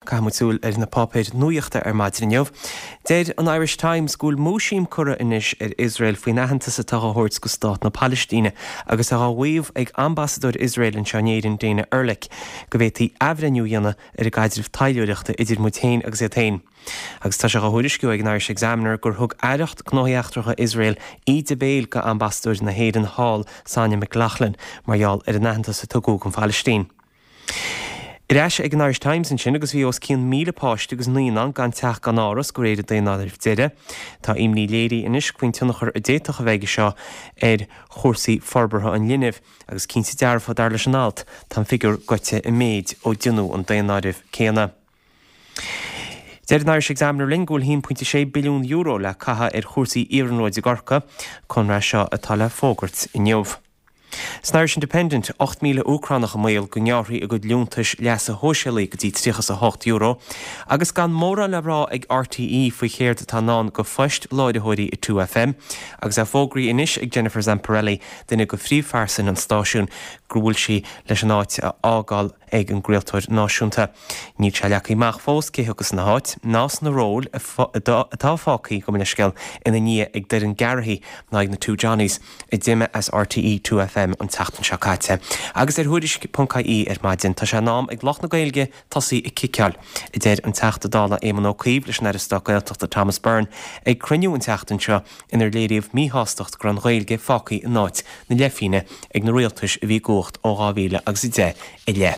cahamúil ar na pápéid nuíochta ar maidrinneomh. Déad an Irish Times gúil móisiím cura inis ar Israel faoi nachanta sa tathairt go stát na Palestíne agus a ghaomh ag ambassador Israel an Seanéirin Dana Ehrlich go bhfuiltaí abhreiniú dhéanana ar a gaididirh tailiúireachta idir mutain agus étain. Agus tá se go thuirisciú ag an Irish Examiner gur thug aireacht gnóíochtracha Israel í de béal go ambassador na Hayden Hall Sáine McLachlan marall ar a nachanta sa tugadh an Palestín. Ireis ag an Irish Times an sin agus bhí os 100,000 páist agus 9 gan teach gan áras go réidir daonáidir deire. Tá imní léirí inis cuin tunachar a déach a bheige seo ar chórsaí forbartha an linimh agus 15 dearfa dar leis an alt tá figur goite i méid ó dionú an daonáidir céanna. Déir an Irish Examiner lingúil 1.6 billiún euro le catha ar chórsaí iarnróid i Gorca chun ra seo atá le fógart i neomh. San Irish Independent 8,000 Ucránach mail go nearthaí a go leúntais leasa hóisialaí go dtí 3.8 euro, agus gan móra le rá ag RTE faoi chéir tá ná go foist láidethirí i 2FM, agus a fógraí inis ag Jennifer Zamparelli duine go phríomhfarsan an stáisiún grúil si leis an áit a ágáil ag an gréaltóir náisiúnta. Ní se leach imach fós céthachas na háit, nás na ról atá fácaí go minisceil ina ní ag deir an gearthaí ná ag na two Johnnies i dtime as RTE 2FM an tatan seáite. Agus thuiris.caí ar maidin tá sé nám ag loch na Gaeilge tosaí i cicial. I déir an teachta dála éman ó cíomh leis na Gaeltachta Thomas Byrne ag cruniú an teachtan seo inar léiríomh míhástacht gur an Gaeilge fácaí in náit na leifíne ag na réaltais a bhí gocht ó 2010 i le.